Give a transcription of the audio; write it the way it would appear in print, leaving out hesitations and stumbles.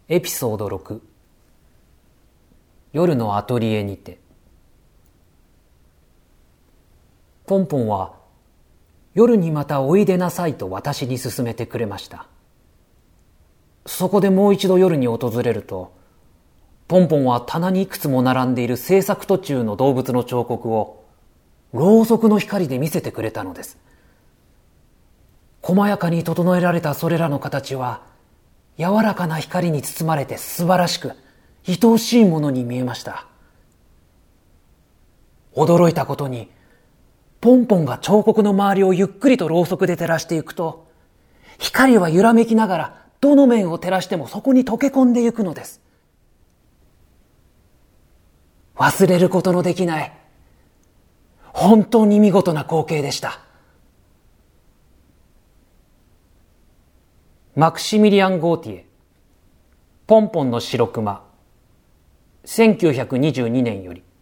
エピソード6、夜のアトリエにて。ポンポンは夜にまたおいでなさいと私に勧めてくれました。そこでもう一度夜に訪れると、ポンポンは棚にいくつも並んでいる制作途中の動物の彫刻をろうそくの光で見せてくれたのです。細やかに整えられたそれらの形は柔らかな光に包まれて素晴らしく愛おしいものに見えました。驚いたことに、ポンポンが彫刻の周りをゆっくりとろうそくで照らしていくと、光は揺らめきながらどの面を照らしてもそこに溶け込んでいくのです。忘れることのできない本当に見事な光景でした。マクシミリアン・ゴーティエ、ポンポンの白熊、1922年より。